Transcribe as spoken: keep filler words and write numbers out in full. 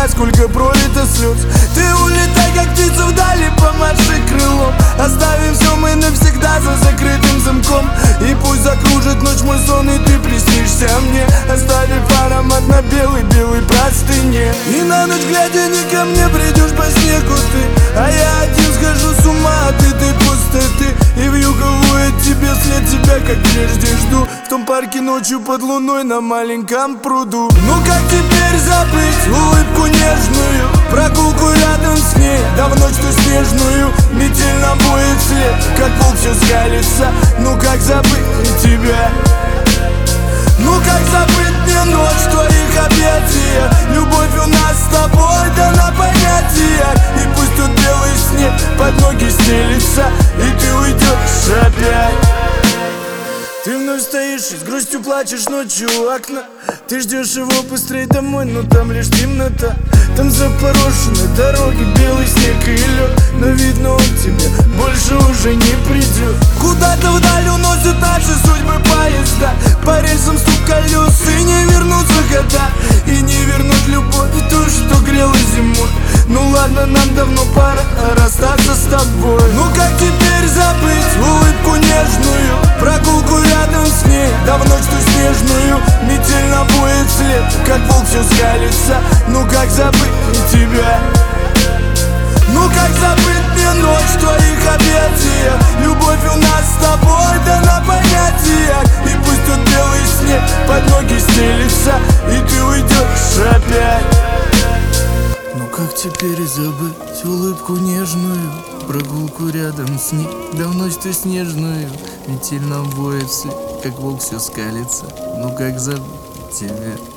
тебя, сколько пролито слез. Ты улетай, как птица вдали, помаши крылом. Оставим все мы навсегда за закрытым замком. И пусть закружит ночь мой сон, и ты приснишься мне, оставив аромат на белой-белой простыне. И на ночь глядя не ко мне придешь по снегу ты, а я один схожу с ума от этой пустоты. И вьюга воет тебе след, тебя как прежде жду в том парке ночью под луной на маленьком пруду. Ну как теперь забыть улыбку нежную, прогулку рядом с ней, да в ночь ту снежную. Метель нам будет след, как волк все скалится. Ну как забыть тебя? Ну как забыть мне ночь в твоих объятиях? Любовь у нас с тобой дана понятия. И пусть тут белый снег под ноги стелится, и ты уйдешь опять. Ты вновь стоишь и с грустью плачешь ночью у окна. Ты ждешь его быстрее домой, но там лишь темнота. Там запорошены дороги, белый снег и лед, но видно он тебе больше уже не придет. Куда-то вдаль уносят наши судьбы поезда, по рельсам стук колес, и не вернутся года, и не вернуть любовь, ту, что грела зимой. Ну ладно, нам давно пора расстаться с тобой. Ну как теперь забыть улыбку нежную, прогулку рядом с ней, да в ночь ту снежную. Метель набует след, как волк все скалится. Ну как забыть тебя? Ну как забыть мне ночь в твоих объятиях? Любовь у нас с тобой дана понятия. И пусть тут белый снег под ноги стелится, и ты уйдешь опять. Ну как теперь забыть улыбку нежную, прогулку рядом с ней, да в ночь ту снежную. Метель нам воет, как волк все скалится. Ну как забыть тебя?